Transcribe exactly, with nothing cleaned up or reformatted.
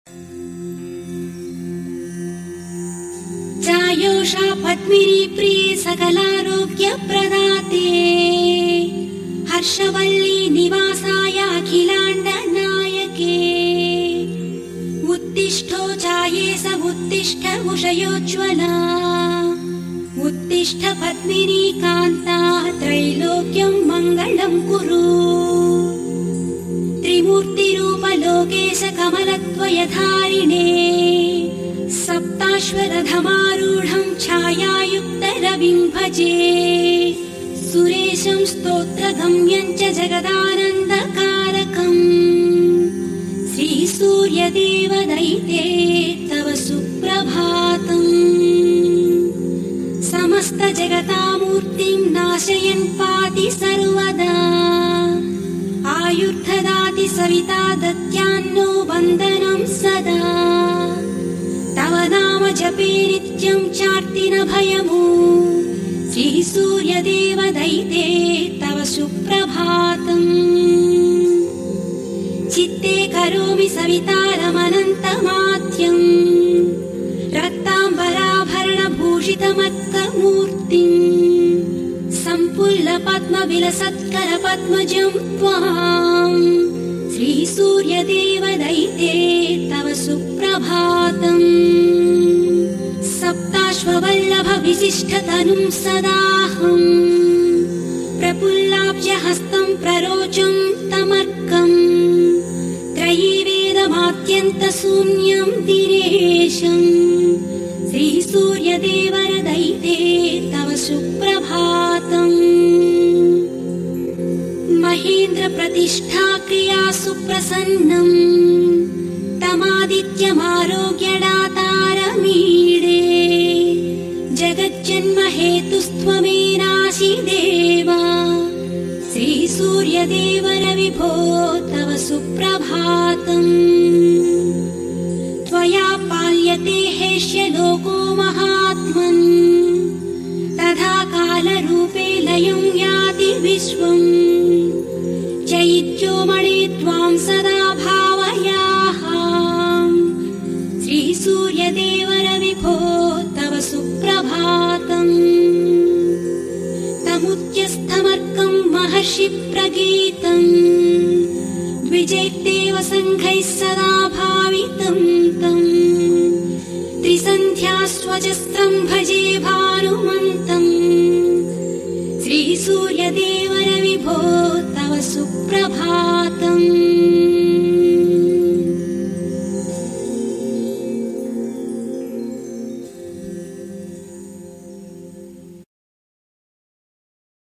चायोषा पद्मिनी प्रिये सकलारोग्यप्रदाते हर्षवल्ली निवासाय अखिलाण्ड नायके उत्तिष्ठो चाये स उत्तिष्ठ उषयोज्ज्वला उत्तिष्ठ पद्मिनी कान्ता त्रैलोक्यं मङ्गलं कुरु त्रिमूर्तिरूप लोकेश कमलद्वयधारिणे सप्ताश्वरथमारूढं छायायुक्तरविं भजे सुरेशं स्तोत्रगम्यं च जगदानन्दकारकम् श्रीसूर्यदेव दैते तव सुप्रभातम् समस्त जगतामूर्तिं नाशयन् पाति सर्वदा आयुर्ददाति सविता दत्यान्नो वन्दनं सदा तव नाम जपे नित्यं चार्ति न भयमु श्रीसूर्यदेव दैते तव सुप्रभातम् चित्ते करोमि सवितारमनन्तमाद्यम् रक्ताम्बराभरणभूषितमत्कमूर्तिम् सम्पुल्लपद्मविलसत्करपद्मजं त्वाम् श्रीसूर्यदेव दैते तव सुप्रभातम् सप्ताश्ववल्लभ विशिष्टतनुं सदाहम् प्रफुल्लाब्जहस्तं प्ररोचं तमर्कम् त्रयीवेदमाद्यन्तशून्यं दिनेशम् श्रीसूर्यदेव दैते तव सुप्रभातम् महेन्द्र प्रतिष्ठा क्रिया सुप्रसन्नम् तमादित्यमारोग्यदातारमीडे जगज्जन्म हेतुस्त्वमेनासि देवा श्रीसूर्यदेव रविभो तव सुप्रभातम् त्वया पाल्यते हेष्य लोको महात्मन् तथा कालरूपे लयं याति विश्वम् चैत्योमणि त्वां सदा भावयामः श्रीसूर्यदेव रविभो तव सुप्रभातम् तमुद्यस्थमर्कं महर्षि प्रगीतम् द्विजैर्देव सङ्घैः सदा भावितं तम् त्रिसन्ध्यास्वजस्रं